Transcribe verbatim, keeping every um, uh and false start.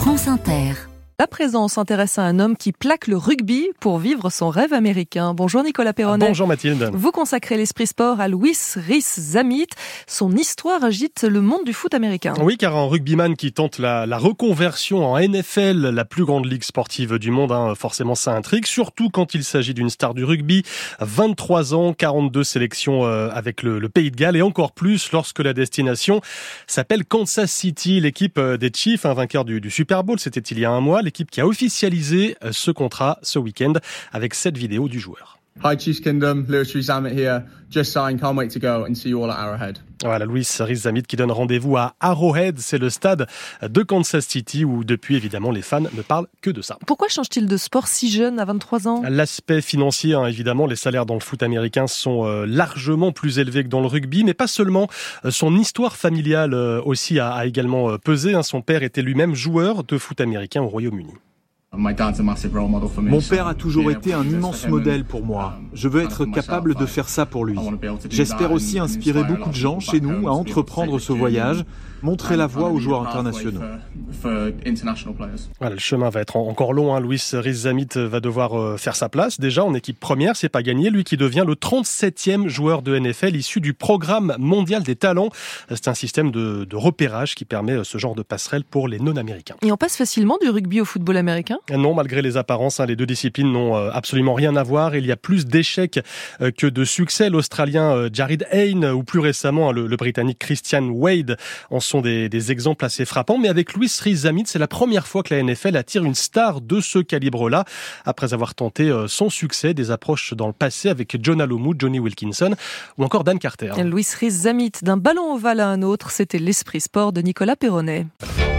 France Inter. La présence s'intéresse à un homme qui plaque le rugby pour vivre son rêve américain. Bonjour Nicolas Perronnet. Bonjour Mathilde. Vous consacrez l'esprit sport à Louis Rhys-Zammit. Son histoire agite le monde du foot américain. Oui, car un rugbyman qui tente la, la reconversion en N F L, la plus grande ligue sportive du monde, hein, forcément ça intrigue, surtout quand il s'agit d'une star du rugby. vingt-trois ans, quarante-deux sélections euh, avec le, le Pays de Galles et encore plus lorsque la destination s'appelle Kansas City, l'équipe des Chiefs, un vainqueur du, du Super Bowl, c'était il y a un mois. L'équipe qui a officialisé ce contrat ce week-end avec cette vidéo du joueur. Hi Chiefs Kingdom, Louis Rhys-Zammit here. Just signed, can't wait to go and see you all at Arrowhead. Voilà, Louis Rhys-Zammit qui donne rendez-vous à Arrowhead, c'est le stade de Kansas City où depuis évidemment les fans ne parlent que de ça. Pourquoi change-t-il de sport si jeune, à vingt-trois ans ? L'aspect financier, hein, évidemment, les salaires dans le foot américain sont euh, largement plus élevés que dans le rugby, mais pas seulement. Son histoire familiale euh, aussi a, a également euh, pesé. Hein. Son père était lui-même joueur de foot américain au Royaume-Uni. Mon père a toujours été un immense modèle pour moi. Je veux être capable de faire ça pour lui. J'espère aussi inspirer beaucoup de gens chez nous à entreprendre ce voyage, montrer la voie aux joueurs internationaux. Voilà, le chemin va être encore long. Hein. Louis Rhys-Zammit va devoir euh, faire sa place. Déjà en équipe première, c'est pas gagné. Lui qui devient le trente-septième joueur de N F L issu du programme mondial des talents. C'est un système de, de repérage qui permet ce genre de passerelle pour les non-américains. Et on passe facilement du rugby au football américain ? Non, malgré les apparences, hein, les deux disciplines n'ont euh, absolument rien à voir. Il y a plus d'échecs euh, que de succès. L'Australien euh, Jared Hayne ou plus récemment hein, le, le Britannique Christian Wade en sont des, des exemples assez frappants. Mais avec Louis Rhys-Zammit, c'est la première fois que la N F L attire une star de ce calibre-là. Après avoir tenté euh, sans succès des approches dans le passé avec John Alomu, Johnny Wilkinson ou encore Dan Carter. Louis Rhys-Zammit, d'un ballon ovale à un autre, c'était l'esprit sport de Nicolas Perronnet.